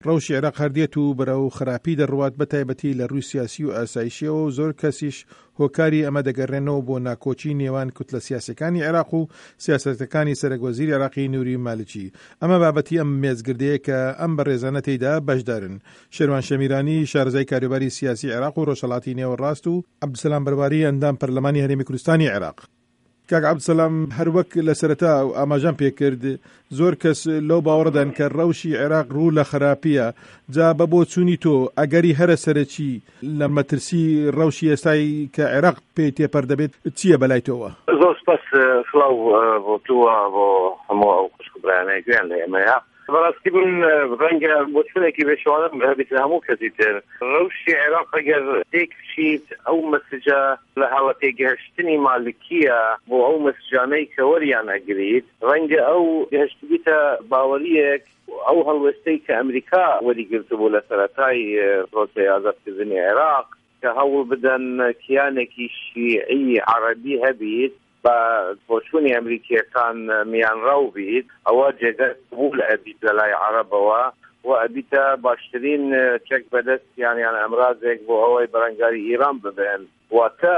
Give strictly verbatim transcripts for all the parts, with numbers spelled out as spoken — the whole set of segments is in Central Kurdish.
ڕەوشی عێراق هەردێت و بەرەو خراپی دەڕوات بەتایبەتی لە ڕووی سیاسی و ئاسایشیەوە و زۆر کەسیش هۆکاری ئەمە دەگەڕێنەوە بۆ ناکۆچی نێوان کوتلە سیاسەکانی عێراق و سیاسەتەکانی سەرۆکوەزیری عێراقی نووری مالکی. ئەمە بابەتی ئەم مێزگردەیە کە ئەم بەڕێزانە تێیدا بەشدارن. شێروان شەمیرانی شارەزای کاروباری سیاسی عێراق و ڕۆژهەڵاتی نێوەڕاست و عەبدولسەلام بەرواری ئەندام پەرلەمانی هەرێمی کوردستانی عێراق. کاک عەبدولسەلام، هەر وەک لە سەرەتا و ئاماژەم پێکرد، زۆر کەس لەو باوەڕدان کە ڕەوشی عێراق ڕوو لە خراپیە. جا بە بۆ چوونی تۆ ئەگەری هەرە سەرەکی لە مەترسی ڕەوشی ئێستای کە عێراق پێی تێپەر دەبێت چییە بەلای تۆوە؟ زۆر سپاس سڵاو بۆ تۆوە بۆ هەموو ئەو خوشک و برایانەی گوێیان لە ئێمەیە. بەڕاستی بن ڕەنگە بۆ چونێکی بێشوانم هەبێت لە هەموو کەسی تر ڕەوشی عێراق ئەگەر تێکچیت ئەو مەسجە لە حاڵە تێگەهشتنی مالکیە بۆ ئەو مەسجانەی کە وەریان ئەگریت، ڕەنگە ئەو گەهشت بیتە باوەریەک ئەو هەڵوێستەی کە ئەمریکا وەریگرتبوو لە سەرەتای پرۆسەی ئازادکردنی عێراق کە هەوڵ بدەن کیانێکی شیعی عەرەبی هەبیت بە بۆچوونی ئەمریکیەکان میانڕەو بیت، ئەوە جێگەی قبوڵ ئەبیت لە لای عەرەبەوە و ئەبیتە باشترین چەک بەدەست یانیان ئەمرازێک بۆ ئەوەی بەرەنگاری ئیران ببێن واتە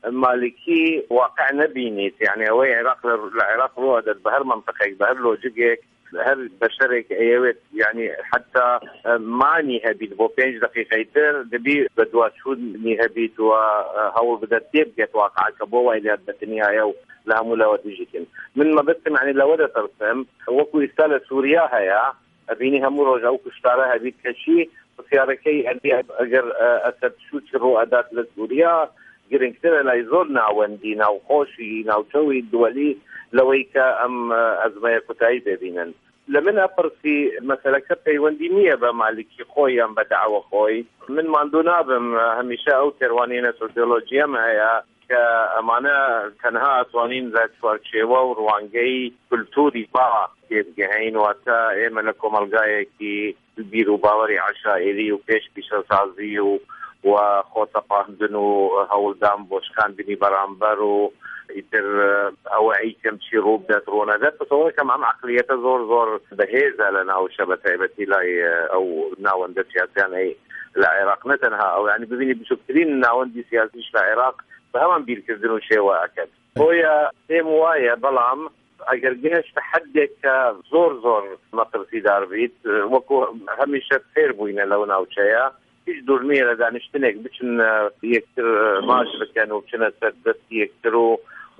مالکی واقع نەبینیت. یعنی ئەوەی عێراق لە عێراق ڕوە دەست بە هەر منطقێک بە هەر لۆجیکێک هەر بەشەرێک ئەیەوێت یعنی حتا مانی هەبیت بۆ پێنج دقیقەی تر دەبی بە دوچوونی هەبیت و هەوڵ بدەت تێ بگێت واقعکە بۆ وای لات بەتنیایە و لە هەموو لەوە دیژیتن. من مەبەستم یعنی لەوە دەترسم وەکو ئێستا لە سووریا هەیە ئەبینی هەموو ڕۆژ ئەو کوشتارە هەبیت کەچی پرسیارەکەی هەبی ئەگەر ئەسەد شووچ ڕوو ئەدات لە سووریا گرنگترە لای زۆر ناوەندی ناوخۆشی ناوچەوی دووەلی لەوەی کە ئەم ئەزمەیە کوتایی ببینن. لە من ئەپرسی مەسەلەکە پەیوەندی نییە بە مالکی خۆی یان بە داوە خۆی. من ماندوو نابم هەمیشە ئەو تێڕوانینە سۆسیۆلۆجیەم هەیە کە ئەمانە تەنها ئەتوانین لە چوارچێوە و ڕوانگەی کولتوری با تێبگەهین واتە ئێمە لە کۆمەلگایەکی بیر و باوەری عەشائیری و پێش پیشەسازی و و خۆتەپاندن و هەوڵدان بۆ شکاندنی بەرامبەر و ئیتر ئەوە ئەیکەم چی ڕوو بدات ڕۆنەدەت بەتەوەکەم ئەم عەقلیەتە زۆر زۆر بەهێزە لە ناوچە بەتایبەتی لای ئەو ناوەندە سیاسیانەی لە عێراق نەتەنها ئەو یعنی ببینی بچووکترین ناوەندی سیاسیش لە عێراق بە هەمان بیرکردن و شێوە ئەکەت. بۆیە پێم وایە بەڵام ئەگەر گەشتە حەدێک کە زۆر زۆر مەترسیدار بیت وەکو هەمیشە فێر بووینە لەو ناوچەیە هیچ دوورنیە لە دانیشتنێک بچن یەکتر ماش بکەن و بچنە سەر دەستی یەکتر و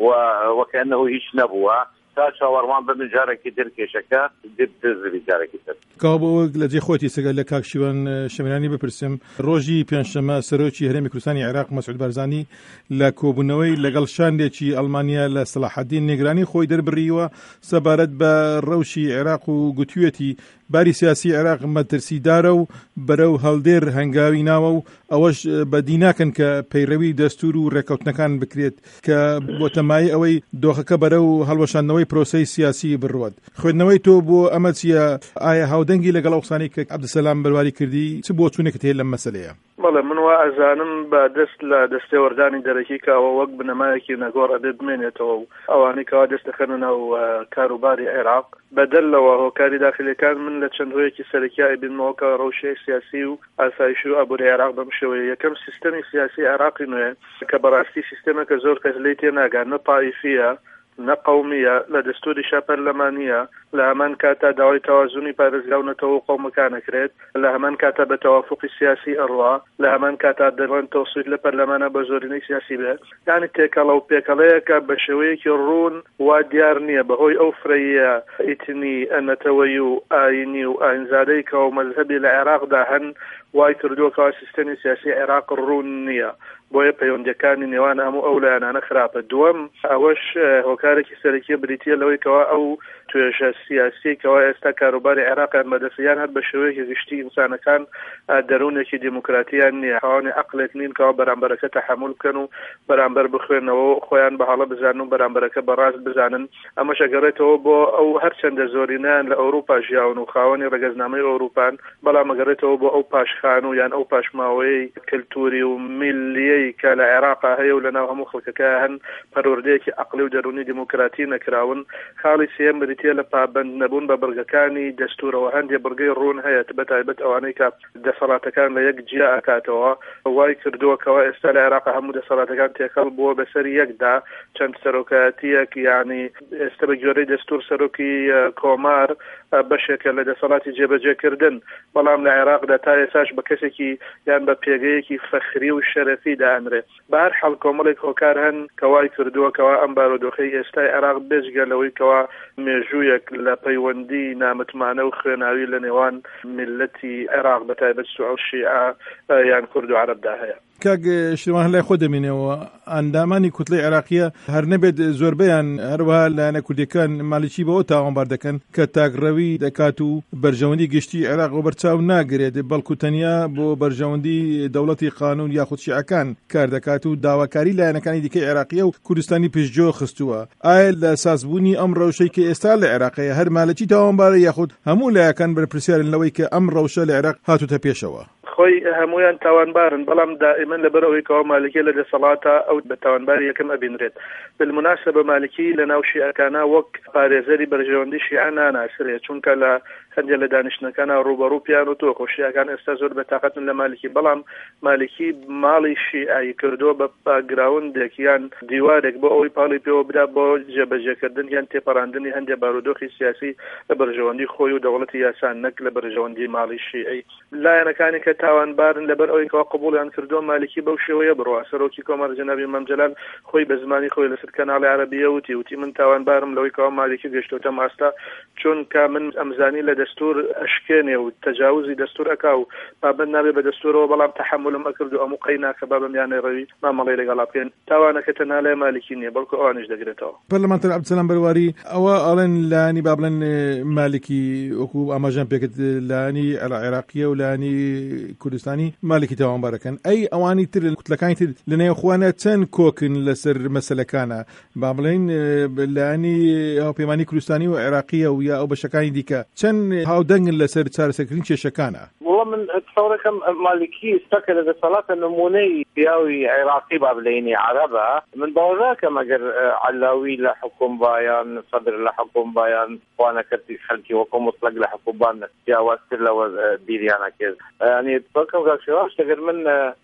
وەکەنەوە هیچ نەبووە تا چاوەڕوان ببن جارێکی دەرکێشەکە دەبدەزری جارێکی تر. کاو بۆ لە جێ خۆتی سەگەر لە کاک شیوان شەمیرانی بپرسم، ڕۆژی پێنجشەممە سەرۆکی هەرێمی کوردستانی عێراق مەسعود بارزانی لە کۆبوونەوەی لەگەڵ شاندێکی ئەڵمانیا لە سەلاحەدین نێگرانی خۆی دەربڕیوە سەبارەت بە ڕەوشی عێراق و گوتوێتی باری سیاسی عێراق مەترسیدارە و بەرەو هەڵدێر هەنگاوی ناوە و ئەوەش بەدی ناکەن کە پەیڕەوی دەستور و ڕێکەوتنەکان بکرێت کە بۆ تەمایی ئەوەی دۆخەکە بەرەو هەڵوەشاندنەوەی پرۆسەی سیاسی بڕوات. خوێندنەوەی تۆ بۆ ئەمە چییە؟ ئایا هاودەنگی لەگەڵ ئەو قسانەی کە عەبدولسەلام بەرواری کردی چ بۆ چوونێکت هەیە لەم مەسەلەیە؟ بەڵێ من وا ئەزانم بە دەست لە دەستێوەردانی دەرەکی کاوە وەک بنەمایەکی نەگۆڕ ئەدە بمێنێتەوە و ئەوانەی کەوا دەستەخەنە و کاروباری عێراق بەدەلەوە هۆکاری داخلیەکان من لە چەند ڕۆیەکی سەرەکیای بینمەوە کە ڕەوشەی سیاسی و ئاسایش و ئابووری عێراق بەم شێوەیە یەکەم سیستەمی سیاسی عێراقی نوێ کە بەڕاستی سیستەمێکە زۆر کەس لێی تێناگات نە تایفیە نە قەومیە لە دەستوری شاپەرلەمانیە لە هەمان کاتا داوای تەوازونی پارێزراونەتەوە قەومەکانەکرێت لە هەمان کاتا بە تەوافقی سیاسی ئەڕوا لە هەمان کاتا دەڕوان تەوسویت لە پەرلەمانە بە زۆرینەی سیاسی بێت. یعنی تێکەڵە و پێکەڵەیەکە بە شێوەیەکی ڕوون وا دیار نییە بەهۆی ئەو فرەیە ئیتنی ئەنەتەوەی و ئاینی و ئاینزادەی کە و مەذهەبی لە عێراقدا هەن وای کردووەکەوە سیستەمی سیاسی عێراق ڕوون نییە. بۆیە پەیوەندیەکانی نێوان هەموو ئەو لایەنانە خراپە. دووەم ئەوەش هۆکارێکی سەرەکیە بریتیە لەوەی کەوا ئەو توێژە سیاسی کەوا ئێستا کاروباری عێراقیان بەدەستیان هەر بە شێوەیەکی گشتی ئینسانەکان دەروونێکی دیموکراتیان نییە، خاوەنی عەقلێک نین کەوا بەرامبەرەکە تەحەموڵ بکەن و بەرامبەر بخوێنەوە خۆیان بەهەڵە بزانن و بەرامبەرەکە بەڕاست بزانن. ئەمەش ئەگەڕێتەوە بۆ ئەو هەرچەندە زۆرینیان لە ئەوروپا ژیاون و خاوەنی ڕێگەزنامەی ئەوروپان، بەڵام ئەگەڕێتەوە بۆ ئەو پاشخان و یان ئەو پاشماوەی کلتوری و میلیەی کە لە عێراقا هەیە و لەناو هەموو خەڵکەکە هەن پەروەردەیەکی عەقلی و دەرونی دیموکراتی نەکراون. خاڵی سێم بریتە لە پابند نەبوون بە بڕگەکانی دەستورەوە. هەندێک بڕگەی ڕوون هەیە بەتایبەت ئەوانەی کە دەسەڵاتەکان لە یەک جیا ئەکاتەوە وای کردووەکەوە ئێستا لە عێراق هەموو دەسەڵاتەکان تێکەڵ بووە بەسەر یەکدا چەند سەرۆکایەتیەک یعنی ئێستا بە گوێرەی دەستور سەرۆکی کۆمار بەشێکە لە دەسەڵاتی جێبەجێکردن، بەڵام لە عێراقدا تا ئێساش بە کەسێکی یان بە پێگەیەکی فەخری و شەرەفی دانرێ. بە هەر حاڵ کۆمەڵێک هۆکار هەن کەوای کردووەکەوە ئەم بارودۆخەی ئێستای عێراق بێجگە لەوەی کەوا مێژوویەک لە پەیوەندی نامتمانە و خوێناوی لە نێوان میلەتی عێراق بەتایبەت سوعە و شیعە یان کورد و عەرەبدا هەیە. کاک شتێوان لای خۆ دەمێنەوە ئەندامانی کوتلەی عێراقیە هەر نەبێت زۆربەیان هەروەها لایەنە کوردیەکان مالیکی بەوە تاوانبار دەکەن کە تاگڕەوی دەکات و بەرژەوەندی گشتی عێراق بۆ بەرچاو ناگرێت، بەڵکو تەنیا بۆ بەرژەوەندی دەوڵەتی قانون یاخود شیعەکان کار دەکات و داواکاری لایەنەکانی دیکەی عێراقیە و کوردستانی پشتگوێ خستووە. ئایا لە سازبوونی ئەم ڕەوشەی کە ئێستا لە عێراقەیە هەر مالکی تاوانبارە یاخود هەموو لایەکان بەرپرسیارن لەوەی کە ئەم ڕەوشە لە عێراق هاتوتە پێشەوە؟ خۆی هەمویان تاوانبارن، بەڵام دائیمەن لەبەرەوەی کەوا مالکی لە دەسەڵاتە ئەو بە تاوانباری یەکەم ئەبینرێت. بالمناسبە مالکی لە ناو شیعەکانە وەک پارێزەری بەرژەوەندی شیعە ناناسرێت، چونکە لە هەندێک لە دانیشتنەکانە ڕوبەڕوو پیان و تۆ خۆشیەکان ئێستا زۆر بەتاقەتن لە مالکی، بەڵام مالکی ماڵی شیعایی کردووە بە پاگراوندێکیان دیوارێک بۆ ئەوەی پاڵی پێوە بدا بۆ جێبەجێکردن یان تێپەڕاندنی هەندێک بارودۆخی سیاسی لە بەرژەوەندی خۆی و دەوڵەتی یاسان نەک لە بەرژەوەندی ماڵی شیعی. لایەنەکانی کە تاوانبارن لەبەر ئەوەی کەوا قبوڵیان کردووە مالکی بەو شێوەیە بڕوا. سەرۆکی کۆمەڵ جەنابی مەمجەلال خۆی بە زمانی خۆی لەسەر کەناڵی عەرەبیە وتی وتی من تاوانبارم لەوەی کەوا مالکی گەشتوتە ماستا، چونکە من ئەمزانی لە دەستور ئەشکێنێ و تەجاوزی دەستور ئەکا و پابند نابێ بە دەستورەوە، بەڵام تەحملم ئەکرد و ئەموو قەی ناکە با بەمیانەی ڕەوی مامەڵەی لەگەڵا بکەین. تاوانەکە تەنها لای مالکی نییە بەڵکو ئەوانش دەگرێتەوە. پەرلەمانتەر عەبدولسەلام بەرواری ئەوە ئەڵێن لایەنی با بڵێن مالکی وەکو ئاماژەم پێکرد لایەنی عێراقیە و لایەنی کوردستانی مالکی تاوانبارەکەن. ئەی ئەوانی تر کوتلەکانی تر لە نێو خوانە چەند کۆکن لەسەر مەسەلەکانە، با بڵێن لایەنی هاوپەیمانی کوردستانی و عێراقیە و یا ئەو بەشەکانی دیکە چەند هاودەنگن لەسەر چارەسەرکردنی کێشەکانە؟ والله من تصوركم مالكي استكل الاتصالات النموني بياوي عراقي بابليني عربة من بوراك مجر علاوي لحكم بايان صدر لحكم بايان وانا كتي خلكي وكم مطلق لحكم بان يا واسر لو بيريانا كذا يعني تصوركم قال شواش تقر من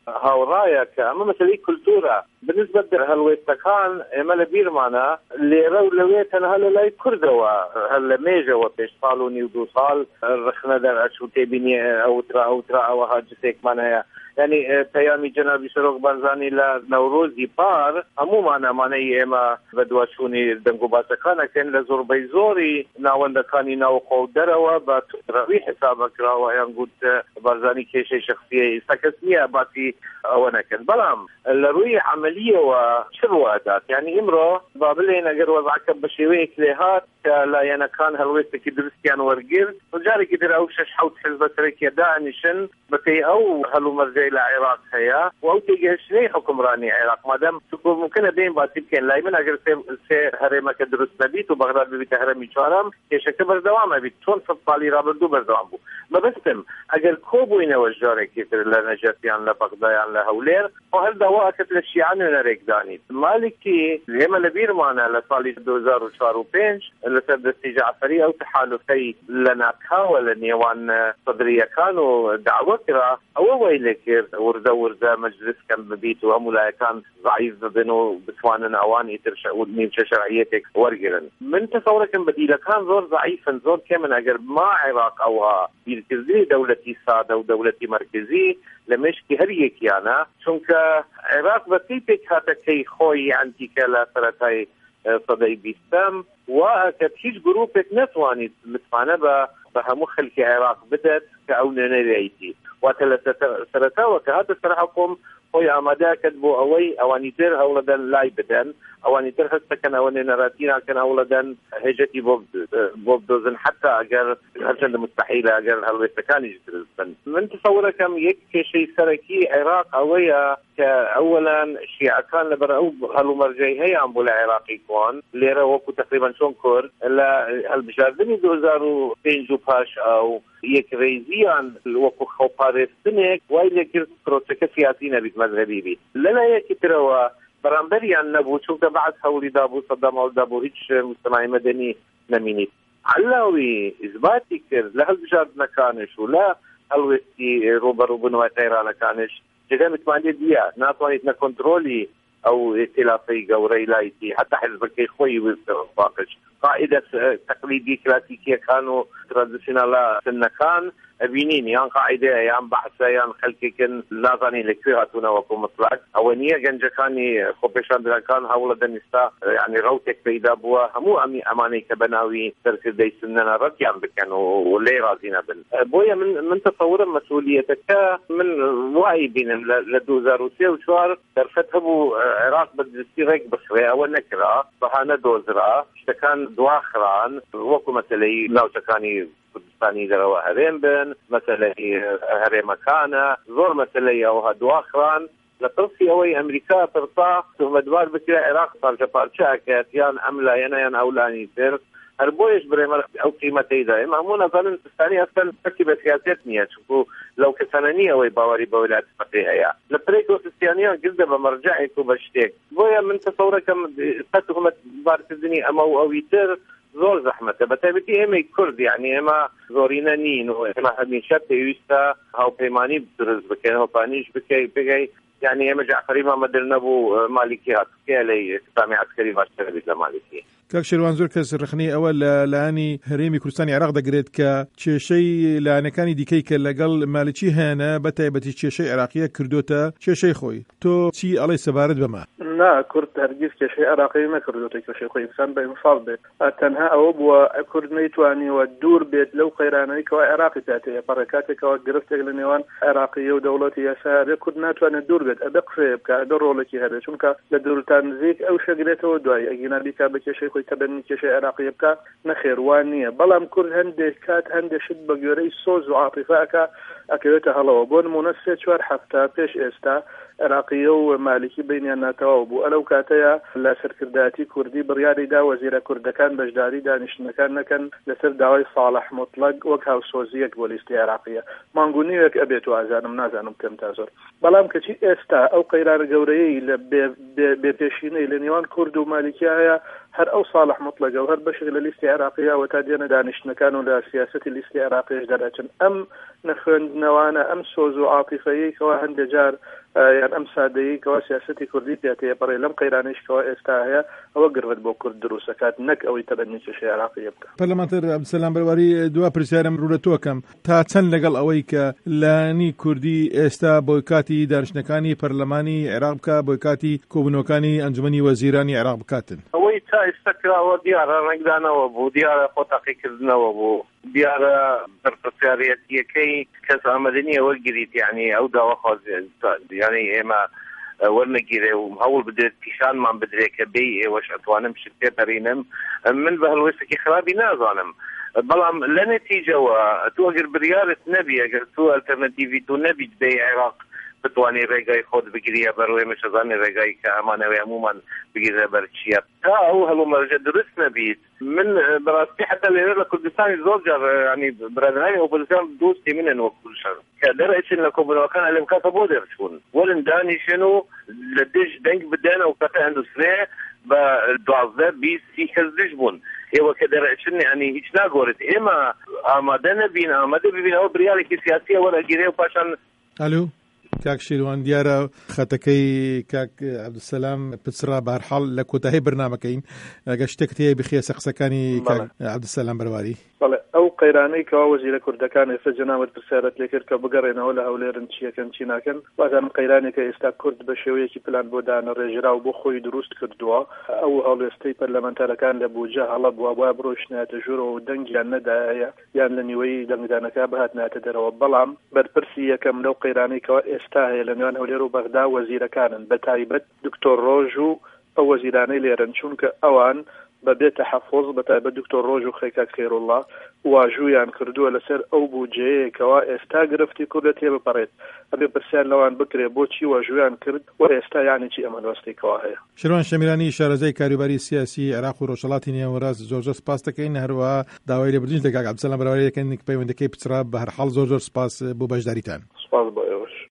هاورايك اما مثلي كولتورا بالنسبة لهالويتكان امال بيرمانا اللي رو لويتن هلا لا كردوا هلا ميجا وبيش صالوني ودو صال رخنا در اشو تبيني او ترى او ترى او هاجسك معناها يعني تيامي جنابي سروق بارزاني لنوروزي بار همو معنا معناها اما بدواشوني دنگو باسكانا كان لزور بيزوري ناوندكاني ناو قودروا بتروي حسابك راو ينقود بارزاني كيشي شخصية سكسية باتي وانا كان بلام لروي عملية وشرواتات يعني امرو بابلين اگر وضعك بشيويك لهات لا يعني كان هلويتك درستيان ورقير وجاري كدير او شش حوت حزب تركيا دانشن بكي او هلو مرجع الى عراق هيا او تيجي شني حكم راني عراق ما دام تكون ممكن بين باتيب كان لا من اگر سي هرم كدرس نبيت وبغداد بيت هرم شارم كيش كبر دوام بيت تون فطالي رابدو بردوام بو ما بسم اگر كوبوين وجاري كثر لنجاتيان لبغداد لهولير وهل دواء كتل الشيعان ونريكداني مالكي هما لبير معنا لصالي دو هزار وشهر وبينج لسردستي جعفري او تحالفي لنا كاول نيوان صدرية كانوا دعوة كرا او ويلك ورزا ورزا مجلس كان ببيت وامولا كان ضعيف بينه بسواننا اواني ترشعود ميمشة شرعيتك ورقرن من تصورك بديلة كان زور ضعيفا زور كمن اگر ما عراق اوها بيركزي دولتي سادة ودولتي مركزي لمشكي هريك يعني چونك عراق بسيطك هاتا كي خوي عنتي كلا سرطاي صدي بيستم وكت هيج جروبك نتواني متفانة بهمو خلقي عراق بدت كأونا نريتي وثلاثة سرطا وكهذا سرحكم خوي عمدا كتبو اوي اواني تر اولدا لاي بدن اواني تر هسه كان اواني نراتينا كان اولدا هجتي بوب بوب دوزن حتى اگر هالشند مستحيله اگر هالويتكان يجترزن من تصوره كم يك شيء سركي عراق اويا كاولا شيعة كان لبر او هالو مرجعي هي عم بولا عراقي كون ليرا وكو تقريبا شون كور لا هالبجاردني دو هزار وبين جو باش او يك ريزيان وكو خوبارستنك وايلي كير بروتك سياسي نبيت مذهبي بي لنا يك تروا بەرامبەریان نەبوو چونکە بەعد هەوڵی دابوو سەدام هەوڵ دابوو هیچ مجتەمەعی مەدەنی نەمینیت علاوی ئیزباتی کرد لە هەڵبژاردنەکانش و لە هەڵوێستی ڕوبەڕووبوونەوەی قەیرانەکانش جگە متمانێ دیە ناتوانیت نەکۆنترۆلی ئەو ئێتلافەی گەورەی لایتی حتا حزبەکەی خۆی واقع قاعدە تەقلیدی کلاسیکیەکان و ترادیسیۆناڵە سنەکان ئەبینین یان قاعدەیە یان بەحسە یان خەلکێکن نازانی لەکوێ هاتوونەوە بۆ مطلق ئەوە نییە گەنجەکانی خۆپێشاندنەکان هەوڵە دەنیستا یعنی ڕەوتێک پەیدا بووە هەموو ئەمی ئەمانەی کە بەناوی سەرکردەی سنەنە ڕەتیان بکەن و لێ ڕازی نەبن بۆیە من من تەسەورم مەسئولیەتەکە من وای بینم لە دوو هەزار و سێ و چوار دەرفەت هەبوو عێراق بەدرستی ڕێک بخرێ ئەوە نەکرا بەهانە دۆزرا شتەکان دواخران وەکو مەسەلەی ناوچەکانی کوردستانی دەرەوە هەرێم بن مەسەلەی هەرێمەکانە زۆر مەسەلەی ئەوها دواخران لە پرسی ئەوەی ئەمریکا پرسا تۆمەتبار بکرێ عێراق پارچە پارچەکەت یان ئەم لایەنە یان ئەو لانی تر هەر بۆیش برێمە ئەو قیمەتەیدا ئێمە هەموو نەزانن پستانی ئەسەن فەرقی بە سیاسەت نییە چونکو لەو کەسانە نییە ئەوەی باوەری بە ویلایەتە فەقیه هەیە لە پرێک و سیستیانیان گردە بە مەرجەعێک و بە شتێک بۆیە من تەسەورەکەم تۆمەتبارکردنی ئەمە و ئەوی تر زۆر زەحمەتە بەتایبەتی ئێمەی کورد یعنی ئێمە زۆرینە نین و ئێمە هەمیشە پێویستە هاوپەیمانی دروست بکەین هاوپانیش بکەی بگەی یعنی ئێمە جعفەری مامەدر نەبوو مالیکی هاتوکێ لە ئێستامی عسکەری باشتر بێت لە مالیکی کاک شێروان زۆر کەس ڕخنەی ئەوە لە لایەنی هەرێمی کوردستانی عێراق دەگرێت کە کێشەی لایەنەکانی دیکەی کە لەگەڵ مالیکی هەیەنە بەتایبەتی کێشەی عێراقیە کردوتە کێشەی خۆی تۆ چی ئەڵێ سەبارەت بەمە نا کورد هەرگیز کێشەی عێراقی نەکردوتە کێشەی خۆی ئینسان بە ئینفاڵ بێت تەنها ئەوە بووە کورد نەیتوانیوە دوور بێت لەو قەیرانەی کەوا عێراقی پێاتەیە پەڕێکاتێکەوە گرفتێک لە نێوان عێراقی و دەوڵەتی یاسا کورد ناتوانێت دوور بێت ئەبێ قسەیە بکە ئەبێ ڕۆڵێکی هەبێت چونکە لە دوورتان نزیک ئەو شەگرێتەوە دوای ئەگینا بیکا بە کێشەی خۆی تەبەنی کێشەی عێراقی بکە نەخێوان نییە بەڵام کورد هەندێک کات هەندێک شت بە گوێرەی سۆز و عاتیفەکە ئەکەوێتە هەڵەوە بۆ نمونە سێ چوار هەفتە پێش ئێستا عێراقیە و مالیکی بینیان ناتەواو بوو ئەلەو کاتەیە لە سەرکردایەتی کوردی بڕیاریدا وەزیرە کوردەکان بەشداری دانیشتنەکان نەکەن لەسەر داوای ساڵح مطلق وەک هاوسۆزیەک بۆ لیستی عێراقیە مانگونیوێک ئەبێت و ئازانم نازانم کەم تا زۆر بەڵام کەچی ئێستا ئەو قەیرانە گەورەیەی لە بێپێشینەی لە نێوان کورد و مالیکی هەیە هەر ئەو ساڵح مطلق و هەر بەشێک لە لیستی عێراقیە و تا دێنە دانیشتنەکان و لە سیاسەتی لیستی عێراقیش دەرەچن ئەم نەخوێندنەوانە ئەم سۆز و عاتیفەیەکەوە هەندێک جار یان ئەم سادەیی کەوا سیاسەتی کوردی پێاتەیە بەڕێ لەم قەیرانیشکەوە ئێستا هەیە ئەوە گرفت بۆ کورد دروستەکات نەک ئەوەی تەبەنی کێشەی عێراقیە بکە پەرلەمانتەر عەبدولسەلام بەرواری دوا پرسیارم ڕوو لە تۆکەم تا چەند لەگەڵ ئەوەی کە لانی کوردی ئێستا بۆیکاتی دانیشتنەکانی پەرلەمانی عێراق بکە بۆیکاتی کۆبوونەوەکانی ئەنجومەنی وەزیرانی عێراق بکاتن ئەوەی تا ئێستا کراوە دیارە ڕنگدانەوە بوو دیارە خۆتاقیکردنەوە بوو دیارە بەرپرسیارەتیەکەی کەس ئامادەنیە وەرگریت یعنی ئەو داواخوازی یعنی ئێمە وەرنەگیرێ و هەوڵ بدرێت پیشانمان بدرێت کە بێ ئێوەش ئەتوانم شت پێ بەرینم من بە هەڵوێستێکی خراپی نازانم بەڵام لە نەتیجەوە تۆ ئەگەر بڕیارت نەبی ئەگەر تۆ ئەلتەرنەتیڤی تۆ نەبیت بێ عێراق بتوانێ ڕێگای خۆت بگریە بەڕوێ مەشەزانێ ڕێگایی کە ئەمانەوەی هەمومان بگیرە بەرچیە تا ئەو هەڵومەرجە دروست نەبیت من بەڕاستی حتا لێرە لە کوردستانی زۆر جار ینی برادرانی ئۆپۆزیسیۆن دۆستی منن وەکوشەر کە دەرەچن لە کۆبوونەوەکان لەم کاتە بۆ دەرچوون وەرن دانیشن و لە دژ دەنگ بدەن و کاتە ئەندوسترێ بە دوازدە بیست سی کەس دژ بوون ئێوە کە دەرەچن ینی هیچ ناگۆرت ئێمە ئامادە نەبین ئامادە ببین ئەوە بریارێکی سیاسیە وەرەگیرێ و پاشان ئەلو کاک شێروان دیارە خەتەکەی کاک عەبدولسەلام پچڕا بەهەرحاڵ لە کۆتایی بەرنامەکەین ئەگەر شتێکت هەیە بخێ سەقسەکانی کاک عەبدولسەلام بەرواری ئەو قەیرانەی کەوا وەزیرە کوردەکان ئێستا جەنابەت پرسیارەت لێ کرد کە بگەڕێنەوە لە هەولێرن چیەکەن چی ناکەن وازانم قەیرانێکە ئێستا کورد بە شێوەیەکی پلان بۆ دانەڕێژرا و بۆ خۆی دروست کردووە ئەو هەڵوێستەی پەرلەمانتارەکان لە بوجە هەڵە بووە بۆ بڕۆشنایەتە ژوورەوە و دەنگیان نەدایە یان لە نیوەی دەنگدانەکە بەهاتنایەتە دەرەوە بەڵام بەرپرسی یەکەم لەو قەیرانەی کەوا ئێستا هەیە لە نێوان هەولێر و بەغدا وەزیرەکانن بە تایبەت دکتۆر ڕۆژ و ئەو وەزیرانەی لێرن چونکە ئەوان بەبێ تەحەفوظ بەتایبەت دکتۆر ڕۆژ و خێکاک خێرۇڵڵا واژوویان کردووە لەسەر ئەو بودجەیەکەوە ئێستا گرفتی کوردە تێبپەڕێت ئەبێ پرسیان لەوان بکرێ بۆچی واژوویان کرد و ئێستا یانی چی ئەمە وەستێکەوە هەیە. شێروان شەمیرانی شارەزای کاروباری سیاسی عێراق و ڕۆژهەڵاتی نێوەڕاست زۆر زۆر سپاس دەکەین هەروەها داوای لێبوردنیش لە کاک عەبدولسەلام بەراوردی دەکەین پەیوەندەکەی پچڕا بە هەر حاڵ زۆر زۆر سپاس بۆ بەشداریتان. سپاس بۆ